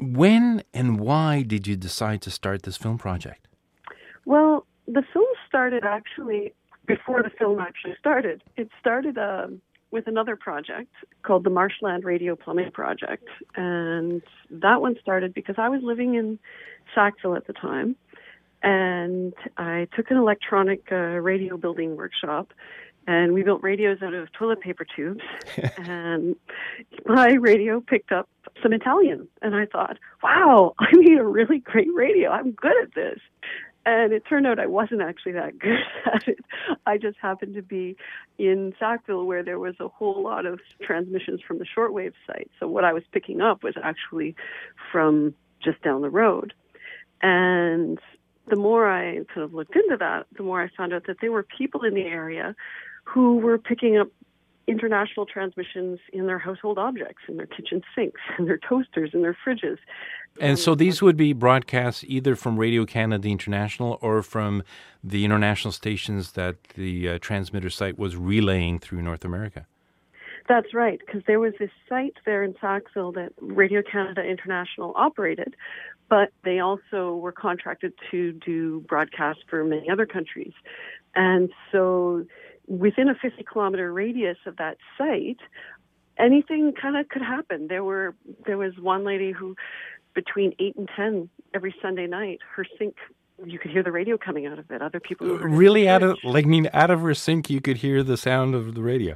When and why did you decide to start this film project? Well, the film started actually before the film actually started. It started with another project called the Marshland Radio Plumbing Project. And that one started because I was living in Sackville at the time. And I took an electronic radio building workshop, and we built radios out of toilet paper tubes. And my radio picked up some Italian. And I thought, wow, I made a really great radio. I'm good at this. And it turned out I wasn't actually that good at it. I just happened to be in Sackville where there was a whole lot of transmissions from the shortwave site. So what I was picking up was actually from just down the road. And the more I kind of looked into that, the more I found out that there were people in the area who were picking up international transmissions in their household objects, in their kitchen sinks, in their toasters, in their fridges. And so these would be broadcasts either from Radio Canada International or from the international stations that the transmitter site was relaying through North America. That's right, because there was this site there in Sackville that Radio Canada International operated, but they also were contracted to do broadcasts for many other countries. And so within a 50-kilometer radius of that site, anything kind of could happen. There was one lady who, between 8 and 10 every Sunday night, her sink, you could hear the radio coming out of it. Other people who really out of her sink, you could hear the sound of the radio.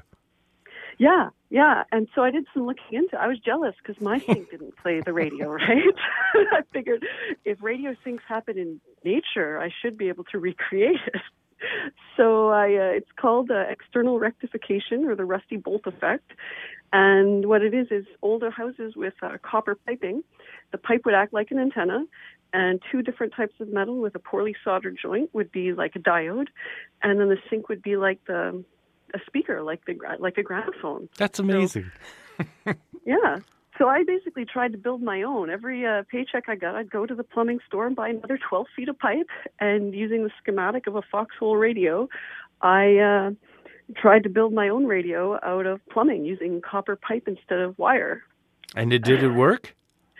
Yeah. And so I did some looking into it. I was jealous because my sink didn't play the radio, right? I figured if radio sinks happen in nature, I should be able to recreate it. So it's called external rectification, or the rusty bolt effect. And what it is older houses with copper piping. The pipe would act like an antenna, and two different types of metal with a poorly soldered joint would be like a diode, and then the sink would be like a speaker, like a gramophone. That's amazing. So, yeah. So I basically tried to build my own. Every paycheck I got, I'd go to the plumbing store and buy another 12 feet of pipe, and using the schematic of a foxhole radio, I tried to build my own radio out of plumbing using copper pipe instead of wire. And did it work?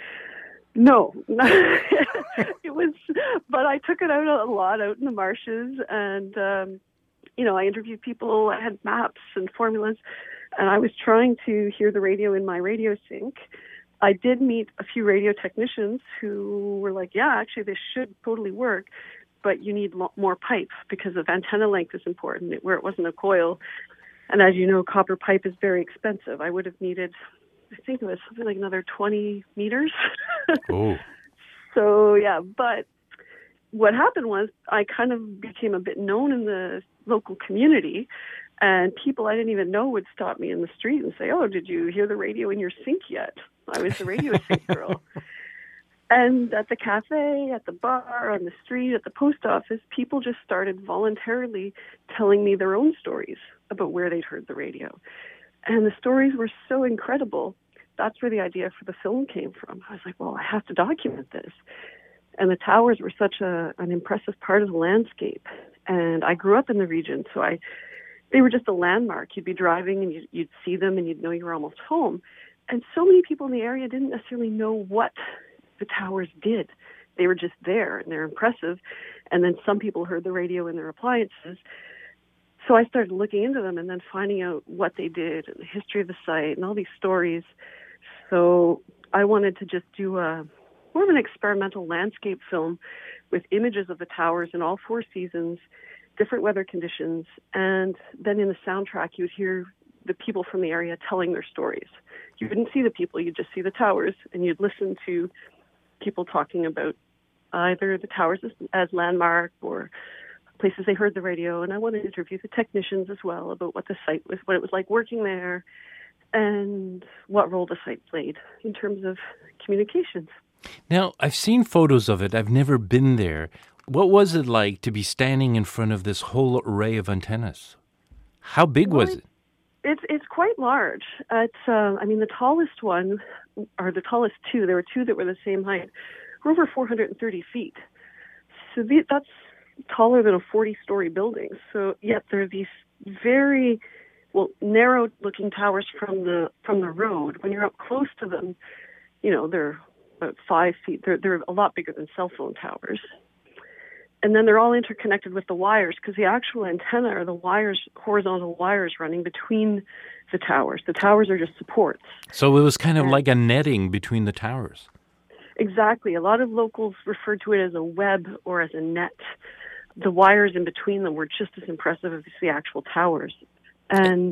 No, it was, but I took it out a lot out in the marshes, and I interviewed people. I had maps and formulas, and I was trying to hear the radio in my radio sink. I did meet a few radio technicians who were like, yeah, actually this should totally work, but you need more pipe because of antenna length is important, where it wasn't a coil. And as you know, copper pipe is very expensive. I would have needed, I think it was something like another 20 meters. Oh. So, yeah, but what happened was I kind of became a bit known in the local community, and people I didn't even know would stop me in the street and say, oh, did you hear the radio in your sink yet? I was the radio sink girl. And at the cafe, at the bar, on the street, at the post office, people just started voluntarily telling me their own stories about where they'd heard the radio. And the stories were so incredible. That's where the idea for the film came from. I was like, well, I have to document this. And the towers were such an impressive part of the landscape. And I grew up in the region, so they were just a landmark. You'd be driving and you'd see them and you'd know you were almost home. And so many people in the area didn't necessarily know what the towers did. They were just there, and they're impressive. And then some people heard the radio in their appliances. So I started looking into them and then finding out what they did and the history of the site and all these stories. So I wanted to just do more of an experimental landscape film with images of the towers in all four seasons, different weather conditions, and then in the soundtrack you would hear the people from the area telling their stories. You wouldn't see the people, you'd just see the towers, and you'd listen to people talking about either the towers as landmark or places they heard the radio. And I wanted to interview the technicians as well about what the site was, what it was like working there, and what role the site played in terms of communications. Now, I've seen photos of it. I've never been there. What was it like to be standing in front of this whole array of antennas? How big was it? It's quite large. It's the tallest one, or the tallest two, there were two that were the same height, were over 430 feet. So that's taller than a 40-story building. So yet there are these very narrow-looking towers from the road. When you're up close to them, they're about 5 feet. They're a lot bigger than cell phone towers. And then they're all interconnected with the wires because the actual antenna are the wires, horizontal wires running between the towers. The towers are just supports. So it was kind of like a netting between the towers. Exactly. A lot of locals refer to it as a web or as a net. The wires in between them were just as impressive as the actual towers. And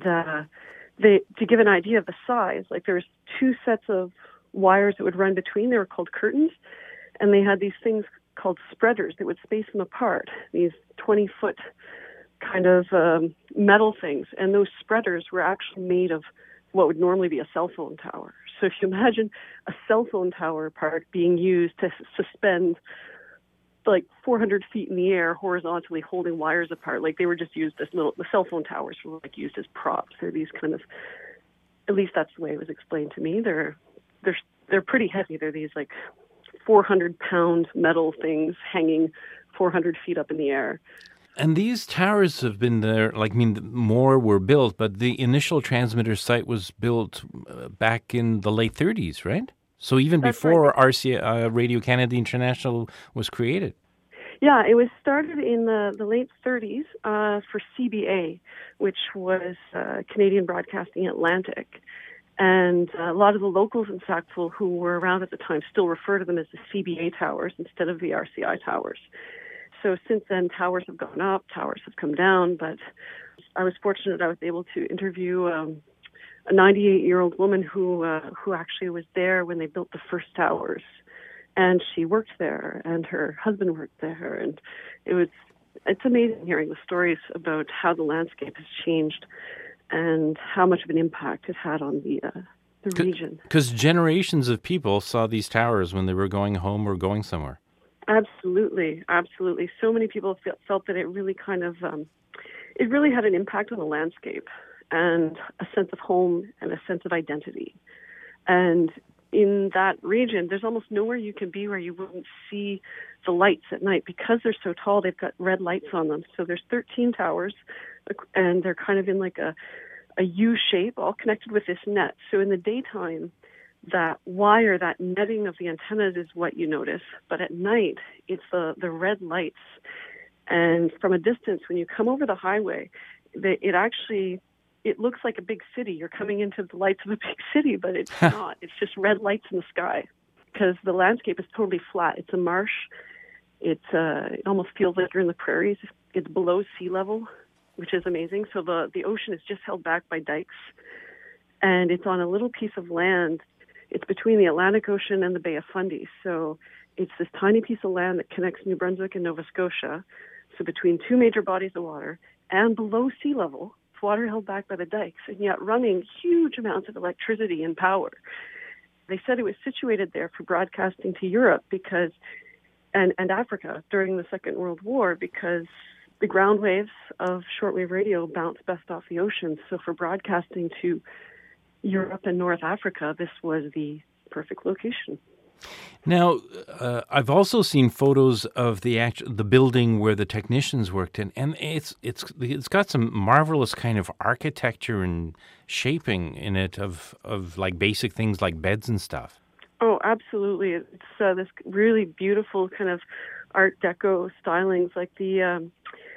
to give an idea of the size, like there's 2 sets of wires that would run between. They were called curtains, and they had these things called spreaders that would space them apart, these 20-foot kind of metal things. And those spreaders were actually made of what would normally be a cell phone tower. So if you imagine a cell phone tower part being used to suspend like 400 feet in the air horizontally holding wires apart, like they were just used as the cell phone towers were like used as props. They're these kind of, at least that's the way it was explained to me. They're pretty heavy. They're these like 400-pound metal things hanging 400 feet up in the air. And these towers have been there, more were built, but the initial transmitter site was built back in the late 30s, right? So even That's before right. RCI, Radio Canada International was created. Yeah, it was started in the late 30s for CBA, which was Canadian Broadcasting Atlantic. And a lot of the locals in Sackville who were around at the time still refer to them as the CBA towers instead of the RCI towers. So since then, towers have gone up, towers have come down, but I was fortunate I was able to interview a 98-year-old woman who actually was there when they built the first towers. And she worked there, and her husband worked there, and it's amazing hearing the stories about how the landscape has changed and how much of an impact it had on the region. Because generations of people saw these towers when they were going home or going somewhere. Absolutely, absolutely. So many people felt that it really kind of, it really had an impact on the landscape and a sense of home and a sense of identity. And in that region, there's almost nowhere you can be where you wouldn't see the lights at night. Because they're so tall, they've got red lights on them. So there's 13 towers, and they're kind of in like a U shape, all connected with this net. So in the daytime, that wire, that netting of the antennas is what you notice. But at night, it's the red lights. And from a distance, when you come over the highway, it looks like a big city. You're coming into the lights of a big city, but it's not. It's just red lights in the sky because the landscape is totally flat. It's a marsh. It almost feels like you're in the prairies. It's below sea level, which is amazing. So the ocean is just held back by dikes, and it's on a little piece of land. It's between the Atlantic Ocean and the Bay of Fundy. So it's this tiny piece of land that connects New Brunswick and Nova Scotia. So between 2 major bodies of water and below sea level, it's water held back by the dikes, and yet running huge amounts of electricity and power. They said it was situated there for broadcasting to Europe because, and Africa during the Second World War, because the ground waves of shortwave radio bounce best off the ocean. So for broadcasting to Europe and North Africa, this was the perfect location. Now, I've also seen photos of the building where the technicians worked in, and it's got some marvelous kind of architecture and shaping in it of like basic things like beds and stuff. Oh, absolutely! It's this really beautiful kind of Art Deco stylings, like there's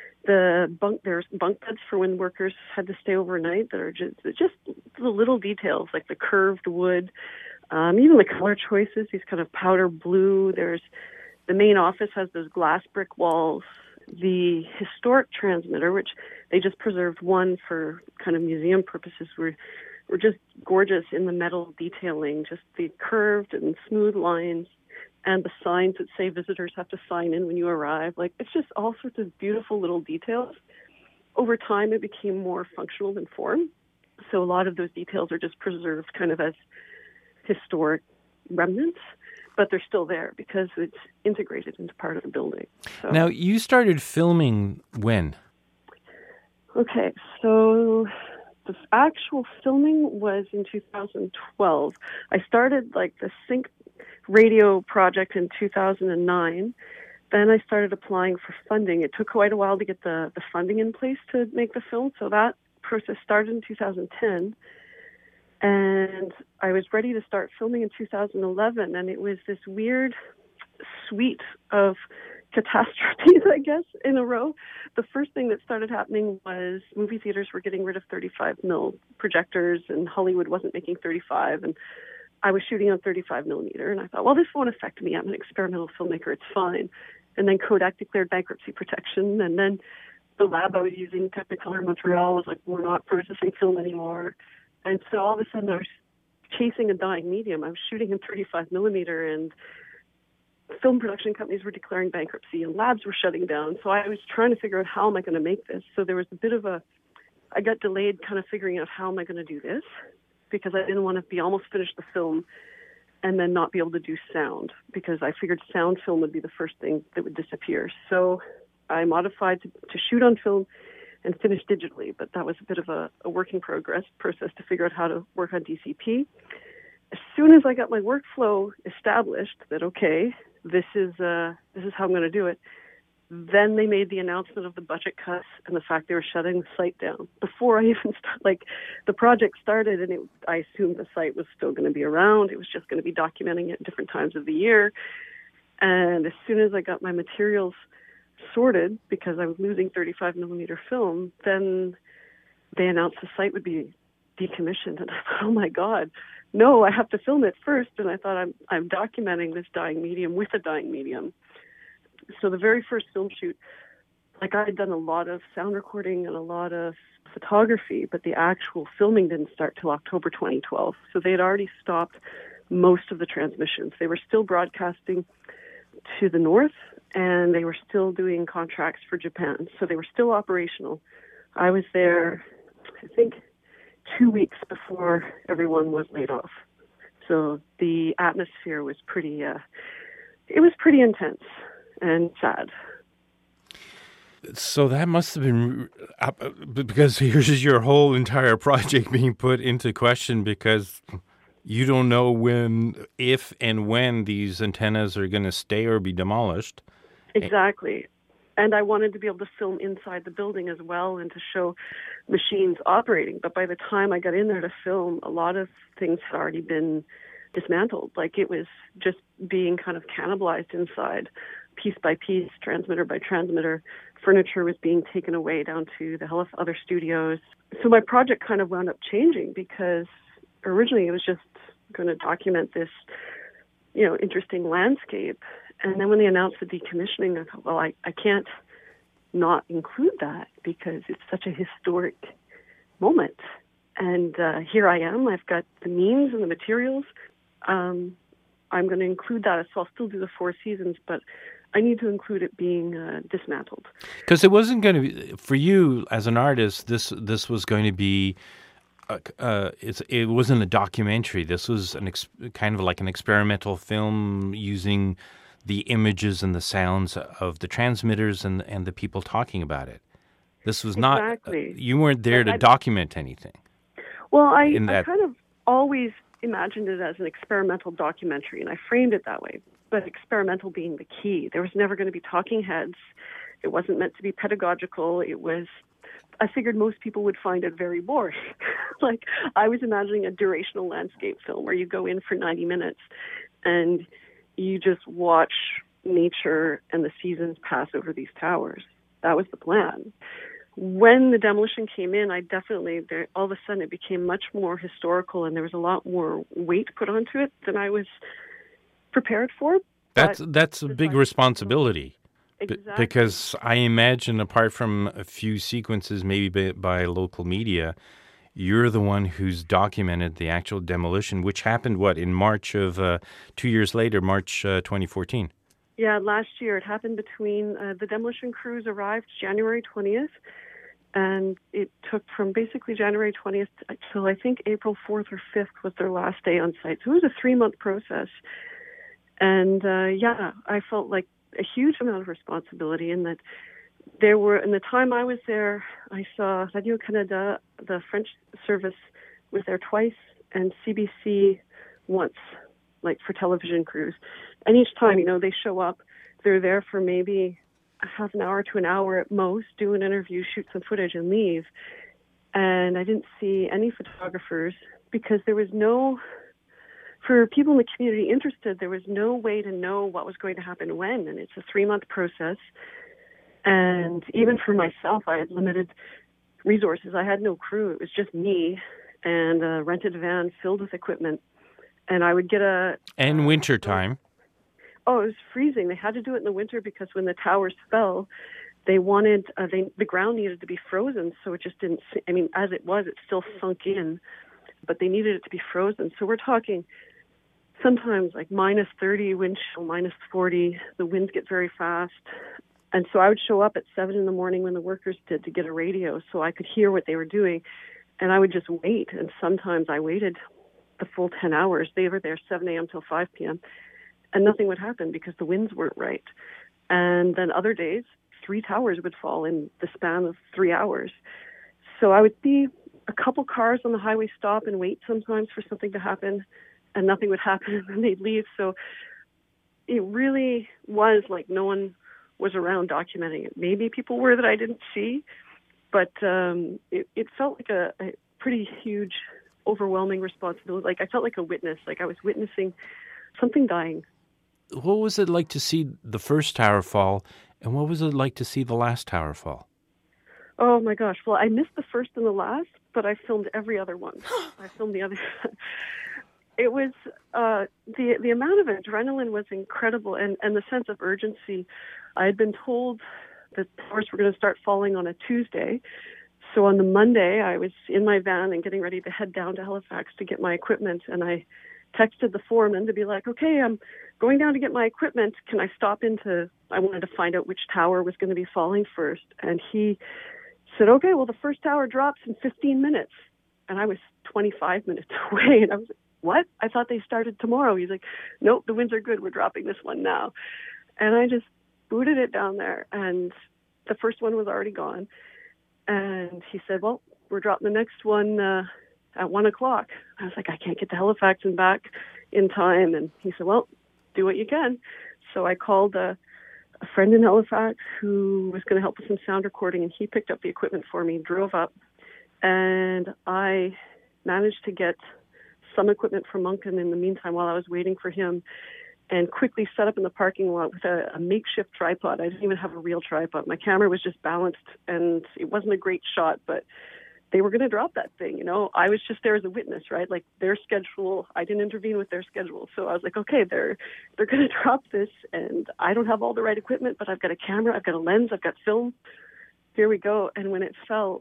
bunk beds for when workers had to stay overnight that are just the little details, like the curved wood. Even the color choices, these kind of powder blue. There's the main office has those glass brick walls. The historic transmitter, which they just preserved one for kind of museum purposes, were just gorgeous in the metal detailing, just the curved and smooth lines and the signs that say visitors have to sign in when you arrive. Like, it's just all sorts of beautiful little details. Over time, it became more functional than form. So a lot of those details are just preserved kind of as historic remnants, but they're still there because it's integrated into part of the building. So. Now, you started filming when? Okay, so the actual filming was in 2012. I started like the Sync radio project in 2009. Then I started applying for funding. It took quite a while to get the funding in place to make the film, so that process started in 2010. And I was ready to start filming in 2011, and it was this weird suite of catastrophes, I guess, in a row. The first thing that started happening was movie theaters were getting rid of 35 mil projectors, and Hollywood wasn't making 35, and I was shooting on 35 millimeter, and I thought, well, this won't affect me. I'm an experimental filmmaker. It's fine. And then Kodak declared bankruptcy protection, and then the lab I was using, Technicolor Montreal, was like, we're not processing film anymore. And so all of a sudden I was chasing a dying medium. I was shooting in 35 millimeter, and film production companies were declaring bankruptcy and labs were shutting down. So I was trying to figure out, how am I going to make this? So there was a bit of I got delayed kind of figuring out, how am I going to do this? Because I didn't want to be almost finished the film and then not be able to do sound, because I figured sound film would be the first thing that would disappear. So I modified to shoot on film and finish digitally, but that was a bit of a work in progress process to figure out how to work on DCP. As soon as I got my workflow established, that okay, this is how I'm going to do it, then they made the announcement of the budget cuts and the fact they were shutting the site down. Before I even the project started, and I assumed the site was still going to be around. It was just going to be documenting it at different times of the year. And as soon as I got my materials sorted, because I was losing 35 millimeter film, then they announced the site would be decommissioned. And I thought, oh my God, no, I have to film it first. And I thought, I'm documenting this dying medium with a dying medium. So the very first film shoot, I had done a lot of sound recording and a lot of photography, but the actual filming didn't start till October 2012. So they had already stopped most of the transmissions. They were still broadcasting to the north, and they were still doing contracts for Japan. So they were still operational. I was there, I think, 2 weeks before everyone was laid off. So the atmosphere was pretty intense and sad. So that must have been, because here's your whole entire project being put into question, because you don't know if and when these antennas are going to stay or be demolished. Exactly. And I wanted to be able to film inside the building as well and to show machines operating. But by the time I got in there to film, a lot of things had already been dismantled. It was just being kind of cannibalized inside, piece by piece, transmitter by transmitter. Furniture was being taken away down to the other studios. So my project kind of wound up changing, because originally it was just going to document this, interesting landscape. And then when they announced the decommissioning, I thought, well, I can't not include that, because it's such a historic moment. And here I am. I've got the means and the materials. I'm going to include that. So I'll still do the Four Seasons, but I need to include it being dismantled. Because it wasn't going to be, for you as an artist, this was going to be, it wasn't a documentary. This was kind of like an experimental film using the images and the sounds of the transmitters and the people talking about it. This was exactly. Not, you weren't there to document anything. Well, I kind of always imagined it as an experimental documentary, and I framed it that way, but experimental being the key. There was never going to be talking heads. It wasn't meant to be pedagogical. I figured most people would find it very boring. I was imagining a durational landscape film where you go in for 90 minutes and you just watch nature and the seasons pass over these towers. That was the plan. When the demolition came in, all of a sudden it became much more historical, and there was a lot more weight put onto it than I was prepared for. That's a big responsibility. Exactly. Because I imagine, apart from a few sequences maybe by local media, you're the one who's documented the actual demolition, which happened, in March of 2 years later, March 2014? Yeah, last year. It happened between the demolition crews arrived January 20th, and it took from basically January 20th till I think April 4th or 5th was their last day on site. So it was a 3-month process. And I felt like a huge amount of responsibility in that in the time I was there, I saw Radio-Canada, the French service, was there twice, and CBC once, for television crews. And each time, they show up, they're there for maybe a half an hour to an hour at most, do an interview, shoot some footage, and leave. And I didn't see any photographers, because there was no, for people in the community interested, there was no way to know what was going to happen when. And it's a 3-month process. And even for myself, I had limited resources. I had no crew. It was just me and a rented van filled with equipment. And I would get And wintertime. Oh, it was freezing. They had to do it in the winter because when the towers fell, they wanted, the ground needed to be frozen. So it just didn't, I mean, as it was, it still sunk in, but they needed it to be frozen. So we're talking sometimes like minus 30 wind chill, minus 40. The winds get very fast. And so I would show up at 7 in the morning when the workers did to get a radio so I could hear what they were doing. And I would just wait. And sometimes I waited the full 10 hours. They were there 7 a.m. till 5 p.m. And nothing would happen because the winds weren't right. And then other days, 3 towers would fall in the span of 3 hours. So I would see a couple cars on the highway stop and wait sometimes for something to happen, and nothing would happen, and then they'd leave. So it really was like no one was around documenting it. Maybe people were that I didn't see, but it felt like a pretty huge, overwhelming responsibility. Like I felt like a witness, like I was witnessing something dying. What was it like to see the first tower fall, and what was it like to see the last tower fall? Oh my gosh. Well, I missed the first and the last, but I filmed every other one. I filmed the other. It was, the amount of adrenaline was incredible, and the sense of urgency. I had been told that towers were going to start falling on a Tuesday. So on the Monday, I was in my van and getting ready to head down to Halifax to get my equipment, and I texted the foreman to be like, okay, I'm going down to get my equipment. Can I stop into, I wanted to find out which tower was going to be falling first. And he said, okay, well, the first tower drops in 15 minutes. And I was 25 minutes away. And I was like, what? I thought they started tomorrow. He's like, nope, the winds are good. We're dropping this one now. And I just booted it down there. And the first one was already gone. And he said, well, we're dropping the next one at 1 o'clock. I was like, I can't get to Halifax and back in time. And he said, well, do what you can. So I called a friend in Halifax who was going to help with some sound recording, and he picked up the equipment for me, drove up, and I managed to get some equipment from Moncton in the meantime while I was waiting for him, and quickly set up in the parking lot with a makeshift tripod. I didn't even have a real tripod. My camera was just balanced, and it wasn't a great shot, but they were going to drop that thing, you know. I was just there as a witness, right? Like their schedule, I didn't intervene with their schedule. So I was like, okay, they're going to drop this, and I don't have all the right equipment, but I've got a camera, I've got a lens, I've got film. Here we go. And when it fell,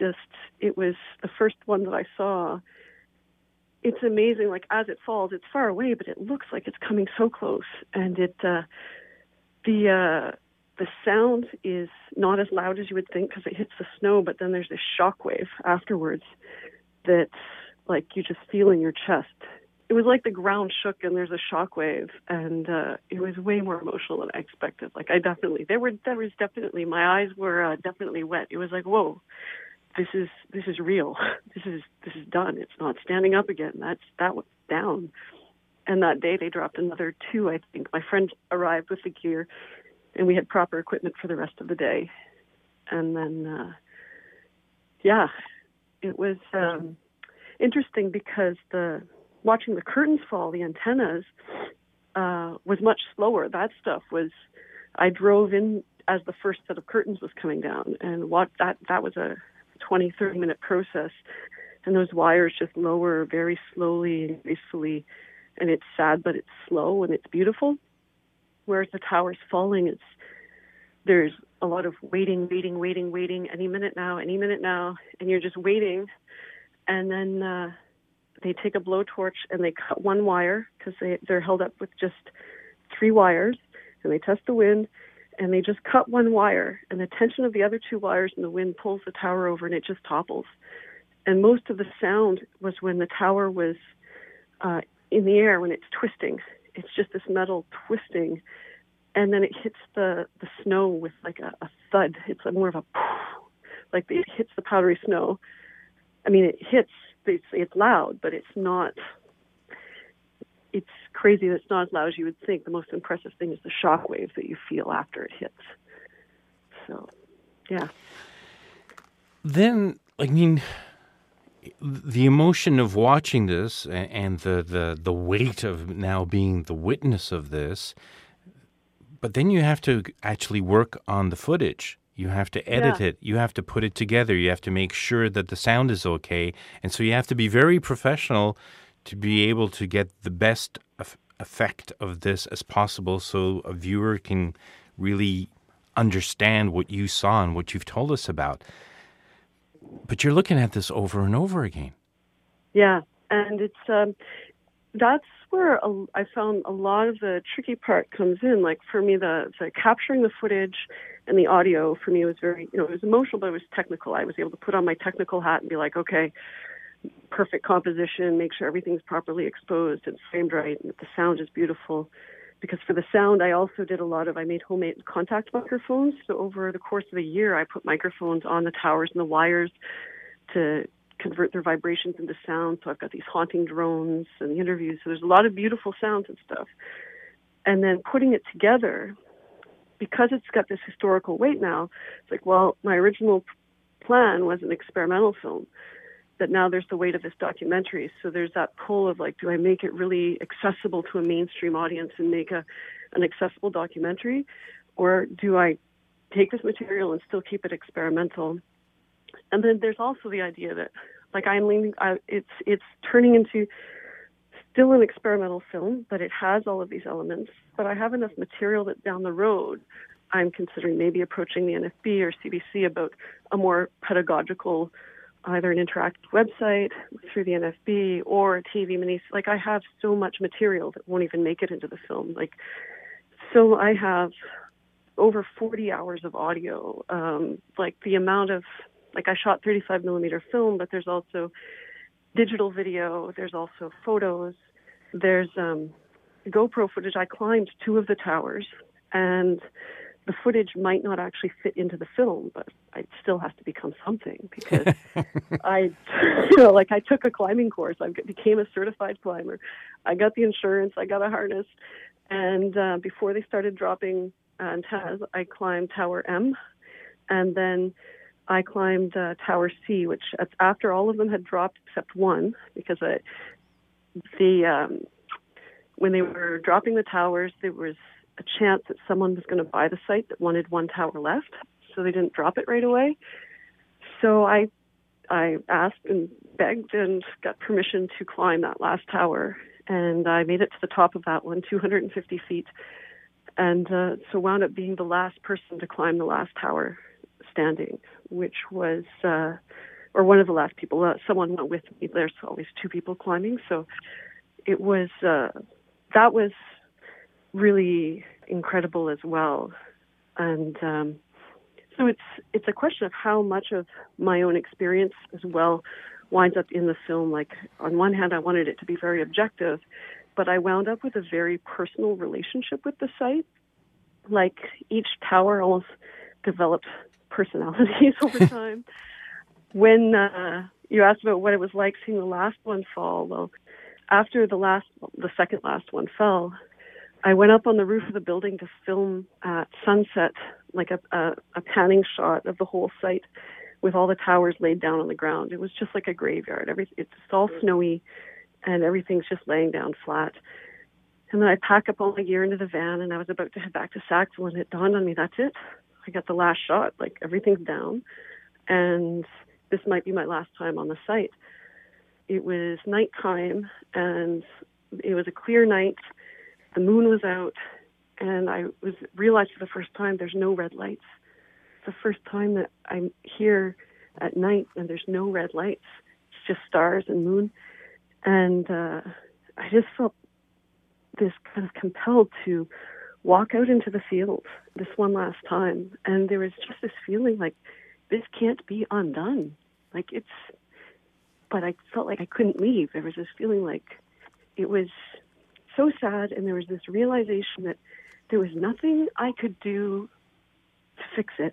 it was the first one that I saw. It's amazing. Like as it falls, it's far away, but it looks like it's coming so close. And the sound is not as loud as you would think because it hits the snow, but then there's this shock wave afterwards that like you just feel in your chest. It was like the ground shook and there's a shock wave, and it was way more emotional than I expected. Like there was definitely, my eyes were definitely wet. It was like, whoa, this is real. This is done. It's not standing up again. That was down. And that day they dropped another 2, I think. My friend arrived with the gear, and we had proper equipment for the rest of the day. And then, it was interesting because watching the curtains fall, the antennas, was much slower. That stuff was, I drove in as the first set of curtains was coming down, and that was a 20, 30-minute process. And those wires just lower very slowly and gracefully, and it's sad, but it's slow and it's beautiful. Whereas the tower's falling, there's a lot of waiting, any minute now, and you're just waiting. And then they take a blowtorch and they cut one wire because they're held up with just 3 wires, and they test the wind, and they just cut one wire, and the tension of the other 2 wires in the wind pulls the tower over, and it just topples. And most of the sound was when the tower was in the air, when it's twisting. It's just this metal twisting, and then it hits the snow with like a thud. It's more of a poof, like it hits the powdery snow. I mean, it's loud, but it's not. It's crazy that it's not as loud as you would think. The most impressive thing is the shock wave that you feel after it hits. So, yeah. Then, I mean, the emotion of watching this and the weight of now being the witness of this, but then you have to actually work on the footage. You have to edit Yeah. it. You have to put it together. You have to make sure that the sound is okay. And so you have to be very professional to be able to get the best effect of this as possible so a viewer can really understand what you saw and what you've told us about. But you're looking at this over and over again. Yeah. And that's where I found a lot of the tricky part comes in. Like for me, the capturing the footage and the audio for me was very, it was emotional, but it was technical. I was able to put on my technical hat and be like, okay, perfect composition, make sure everything's properly exposed and framed right, and that the sound is beautiful. Because for the sound, I also did I made homemade contact microphones. So over the course of a year, I put microphones on the towers and the wires to convert their vibrations into sound. So I've got these haunting drones and the interviews. So there's a lot of beautiful sounds and stuff. And then putting it together, because it's got this historical weight now, it's like, well, my original plan was an experimental film, that now there's the weight of this documentary. So there's that pull of like, do I make it really accessible to a mainstream audience and make an accessible documentary? Or do I take this material and still keep it experimental? And then there's also the idea that like it's turning into still an experimental film, but it has all of these elements. But I have enough material that down the road, I'm considering maybe approaching the NFB or CBC about a more pedagogical, either an interactive website through the NFB or a TV mini. Like I have so much material that won't even make it into the film. So I have over 40 hours of audio. The amount of, I shot 35 millimeter film, but there's also digital video. There's also photos. There's GoPro footage. I climbed 2 of the towers, and the footage might not actually fit into the film, but it still has to become something because I took a climbing course. I became a certified climber. I got the insurance. I got a harness. And before they started dropping antennas, I climbed Tower M, and then I climbed Tower C, which after all of them had dropped except one, because when they were dropping the towers, there was a chance that someone was going to buy the site that wanted one tower left, so they didn't drop it right away. So I asked and begged and got permission to climb that last tower, and I made it to the top of that one, 250 feet, and so wound up being the last person to climb the last tower standing, which was, or one of the last people. Someone went with me. There's always 2 people climbing, so it was that was really incredible as well. And so it's a question of how much of my own experience as well winds up in the film. Like on one hand, I wanted it to be very objective, but I wound up with a very personal relationship with the site. Like each tower almost developed personalities over time. When you asked about what it was like seeing the last one fall, well, after the second last one fell, I went up on the roof of the building to film at sunset, like a panning shot of the whole site with all the towers laid down on the ground. It was just like a graveyard. It's all snowy, and everything's just laying down flat. And then I pack up all my gear into the van, and I was about to head back to Sackville, and it dawned on me, that's it. I got the last shot. Like, everything's down, and this might be my last time on the site. It was nighttime, and it was a clear night. The moon was out, and I realized for the first time there's no red lights. It's the first time that I'm here at night and there's no red lights. It's just stars and moon. And I just felt this kind of compelled to walk out into the field this one last time. And there was just this feeling like this can't be undone. But I felt like I couldn't leave. There was this feeling like it was so sad, and there was this realization that there was nothing I could do to fix it,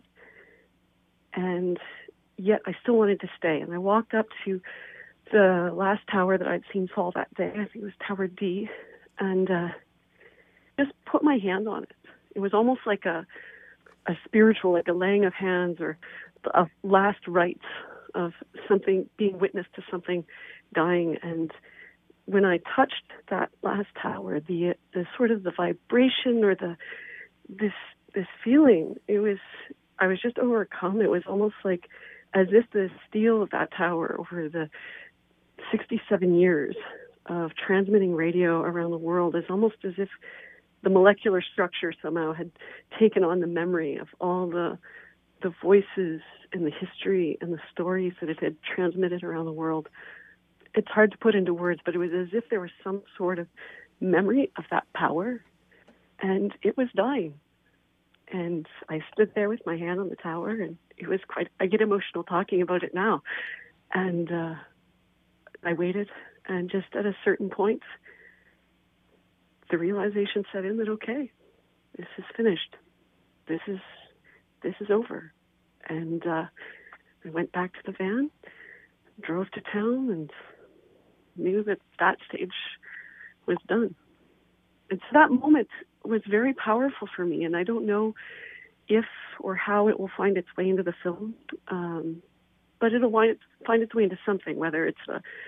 and yet I still wanted to stay. And I walked up to the last tower that I'd seen fall that day. I think it was Tower D, and just put my hand on it. It was almost like a spiritual, like a laying of hands or a last rites of something, being witness to something dying. And when I touched that last tower, the sort of the vibration or this feeling, I was just overcome. It was almost like as if the steel of that tower over the 67 years of transmitting radio around the world is almost as if the molecular structure somehow had taken on the memory of all the voices and the history and the stories that it had transmitted around the world. It's hard to put into words, but it was as if there was some sort of memory of that power, and it was dying. And I stood there with my hand on the tower, and it was I get emotional talking about it now. And I waited, and just at a certain point, the realization set in that, okay, this is finished. This is over. And I went back to the van, drove to town, and knew that stage was done. And so that moment was very powerful for me, and I don't know if or how it will find its way into the film, but it'll find its way into something, whether it's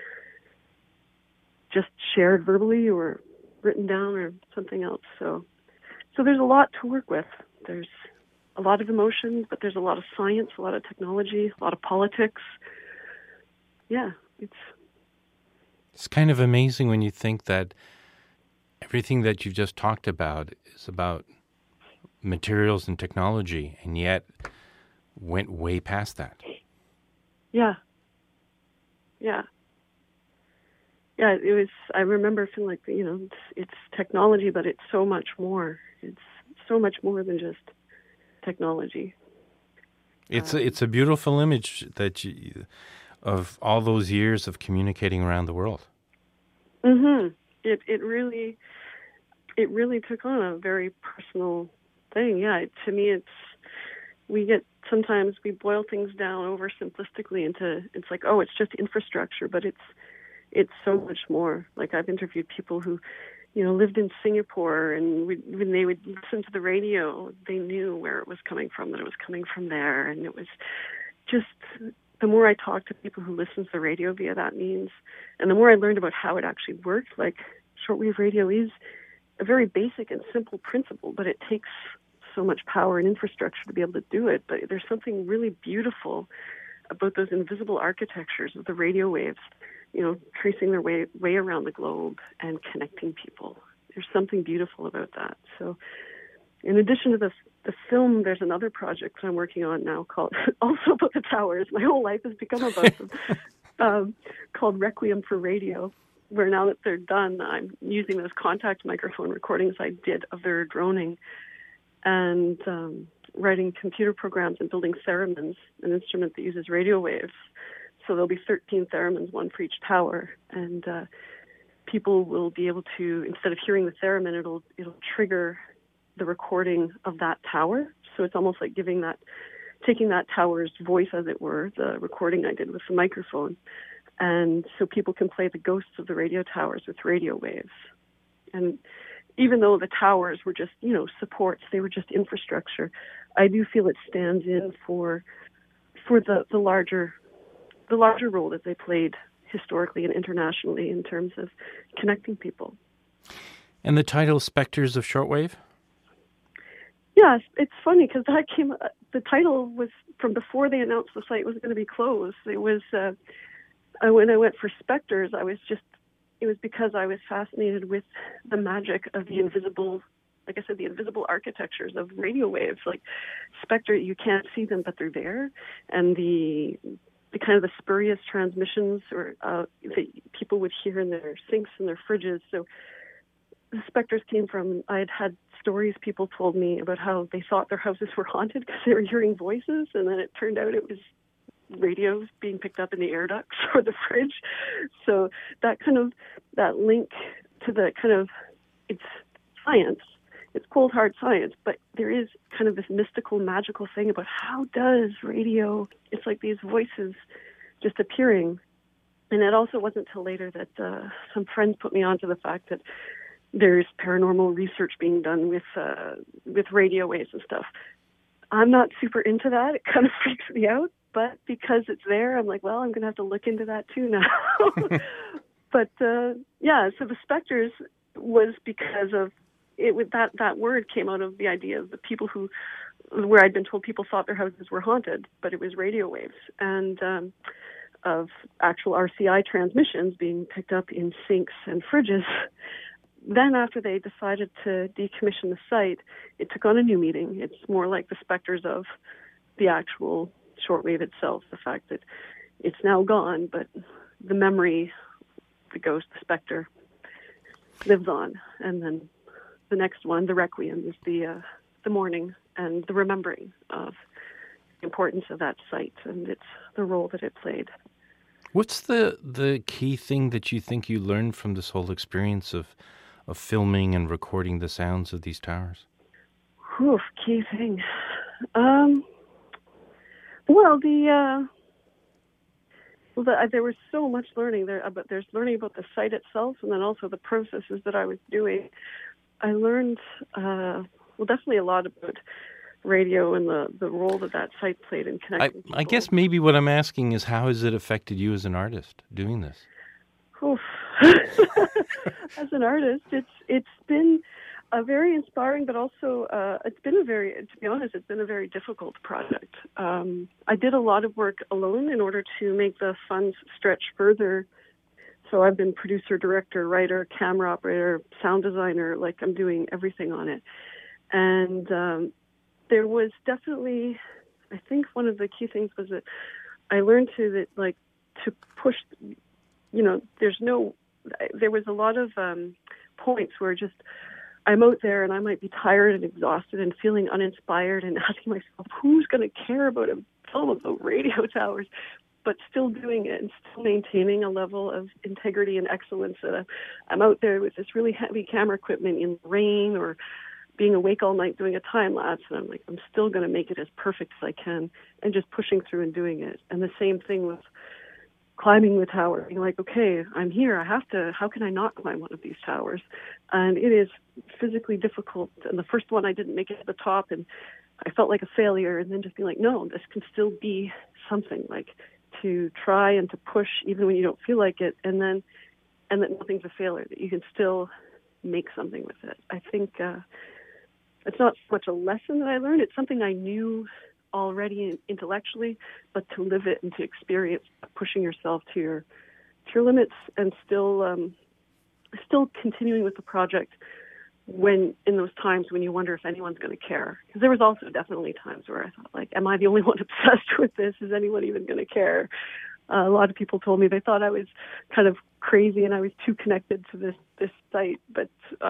just shared verbally or written down or something else. So there's a lot to work with. There's a lot of emotions, but there's a lot of science, a lot of technology, a lot of politics. Yeah, it's kind of amazing when you think that everything that you've just talked about is about materials and technology, and yet went way past that. Yeah. It was. I remember feeling like, it's technology, but it's so much more. It's so much more than just technology. It's a beautiful image of all those years of communicating around the world. Mm-hmm. It really took on a very personal thing. Yeah, to me, sometimes we boil things down oversimplistically into, it's like, oh, it's just infrastructure, but it's so much more. Like, I've interviewed people who, lived in Singapore, and when they would listen to the radio, they knew where it was coming from, that it was coming from there. And it was just, the more I talked to people who listen to the radio via that means, and the more I learned about how it actually worked, like, shortwave radio is a very basic and simple principle, but it takes so much power and infrastructure to be able to do it. But there's something really beautiful about those invisible architectures of the radio waves, tracing their way around the globe and connecting people. There's something beautiful about that. So in addition to the film, there's another project I'm working on now called, also about the towers. My whole life has become about them, called Requiem for Radio, where now that they're done, I'm using those contact microphone recordings I did of their droning and writing computer programs and building theremins, an instrument that uses radio waves. So there'll be 13 theremins, one for each tower, and people will be able to, instead of hearing the theremin, it'll trigger the recording of that tower. So it's almost like taking that tower's voice, as it were, the recording I did with the microphone, and so people can play the ghosts of the radio towers with radio waves. And even though the towers were just, supports, they were just infrastructure, I do feel it stands in for the larger role that they played historically and internationally in terms of connecting people. And the title Spectres of Shortwave? Yeah, it's funny because the title was from before they announced the site was going to be closed. It was, when I went for Spectres, it was because I was fascinated with the magic of the invisible, like I said, the invisible architectures of radio waves. Like spectre, you can't see them, but they're there. And the kind of the spurious transmissions that people would hear in their sinks and their fridges. So the specters came from, I had stories people told me about how they thought their houses were haunted because they were hearing voices, and then it turned out it was radios being picked up in the air ducts or the fridge. So that link to the kind of, it's science, it's cold hard science, but there is kind of this mystical, magical thing about how does radio, it's like these voices just appearing. And it also wasn't until later that some friends put me onto the fact that there's paranormal research being done with radio waves and stuff. I'm not super into that. It kind of freaks me out. but because it's there, I'm like, well, I'm going to have to look into that too now. But yeah, so the specters was because of it. With that word came out of the idea of the people where I'd been told people thought their houses were haunted, but it was radio waves and of actual RCI transmissions being picked up in sinks and fridges. Then after they decided to decommission the site, it took on a new meaning. It's more like the specters of the actual shortwave itself, the fact that it's now gone, but the memory, the ghost, the specter, lives on. And then the next one, the requiem, is the mourning and the remembering of the importance of that site and the role that it played. What's the key thing that you think you learned from this whole experience of filming and recording the sounds of these towers? Oof, key thing. There was so much learning there, but there's learning about the site itself and then also the processes that I was doing. I learned, definitely a lot about radio and the role that site played in connecting people. I guess maybe what I'm asking is, how has it affected you as an artist doing this? Oof. As an artist, it's been a very inspiring, but also it's been it's been a very difficult project. I did a lot of work alone in order to make the funds stretch further. So I've been producer, director, writer, camera operator, sound designer, like I'm doing everything on it. And there was definitely, I think one of the key things was that I learned to push, there was a lot of points where just I'm out there and I might be tired and exhausted and feeling uninspired and asking myself, who's going to care about a film about radio towers? But still doing it and still maintaining a level of integrity and excellence. I'm out there with this really heavy camera equipment in the rain or being awake all night doing a time lapse, and I'm like, I'm still going to make it as perfect as I can, and just pushing through and doing it. And the same thing with climbing the tower, being like, okay, I'm here, how can I not climb one of these towers? And it is physically difficult. And the first one, I didn't make it to the top, and I felt like a failure, and then just being like, no, this can still be something, like to try and to push even when you don't feel like it, and that nothing's a failure, that you can still make something with it. I think it's not so much a lesson that I learned, it's something I knew already intellectually, but to live it and to experience pushing yourself to your limits and still continuing with the project when in those times when you wonder if anyone's going to care. Because there was also definitely times where I thought, like, am I the only one obsessed with this? Is anyone even going to care? A lot of people told me they thought I was kind of crazy and I was too connected to this site. But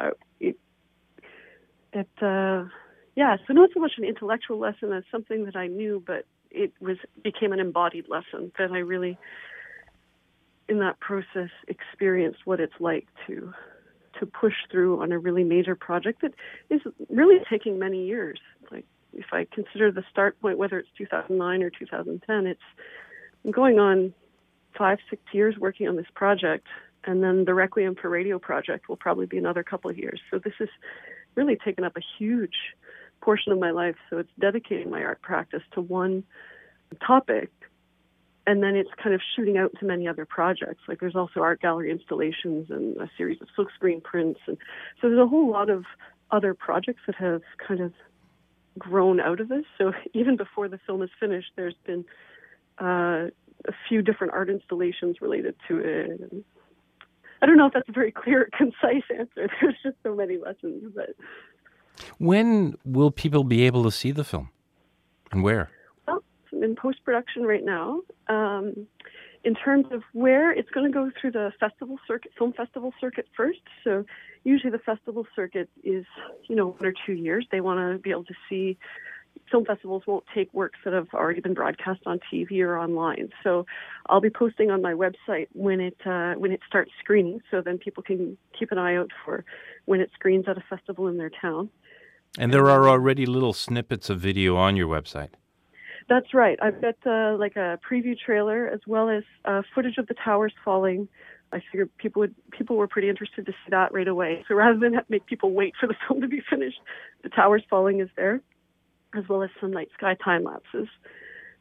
so not so much an intellectual lesson as something that I knew, but it became an embodied lesson that I really, in that process, experienced what it's like to push through on a really major project that is really taking many years. Like, if I consider the start point, whether it's 2009 or 2010, I'm going on 5-6 years working on this project, and then the Requiem for Radio project will probably be another couple of years. So this has really taken up a huge portion of my life. So it's dedicating my art practice to one topic, and then it's kind of shooting out to many other projects. Like, there's also art gallery installations and a series of silkscreen prints. And so there's a whole lot of other projects that have kind of grown out of this. So even before the film is finished, there's been a few different art installations related to it. And I don't know if that's a very clear, concise answer. There's just so many lessons. But when will people be able to see the film, and where? Well, I'm in post-production right now. In terms of where, it's going to go through the festival circuit, film festival circuit first. So usually the festival circuit is, 1 or 2 years. They want to be able to see. Film festivals won't take works that have already been broadcast on TV or online. So I'll be posting on my website when it starts screening, so then people can keep an eye out for when it screens at a festival in their town. And there are already little snippets of video on your website. That's right. I've got like a preview trailer as well as footage of the towers falling. I figured people were pretty interested to see that right away. So rather than make people wait for the film to be finished, the towers falling is there, as well as some night sky time lapses.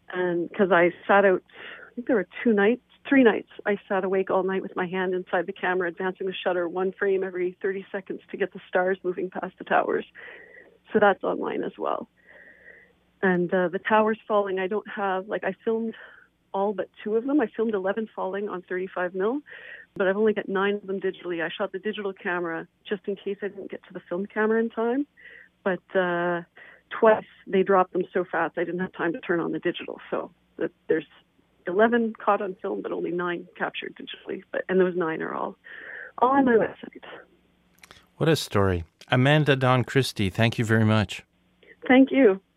And because I sat out, I think there were 3 nights, I sat awake all night with my hand inside the camera, advancing the shutter one frame every 30 seconds to get the stars moving past the towers. So that's online as well. And the towers falling, I don't have, like, I filmed all but 2 of them. I filmed 11 falling on 35 mil, but I've only got 9 of them digitally. I shot the digital camera just in case I didn't get to the film camera in time. But twice they dropped them so fast I didn't have time to turn on the digital. So there's 11 caught on film, but only 9 captured digitally. And those 9 are all on my website. What a story. Amanda Dawn Christie, thank you very much. Thank you.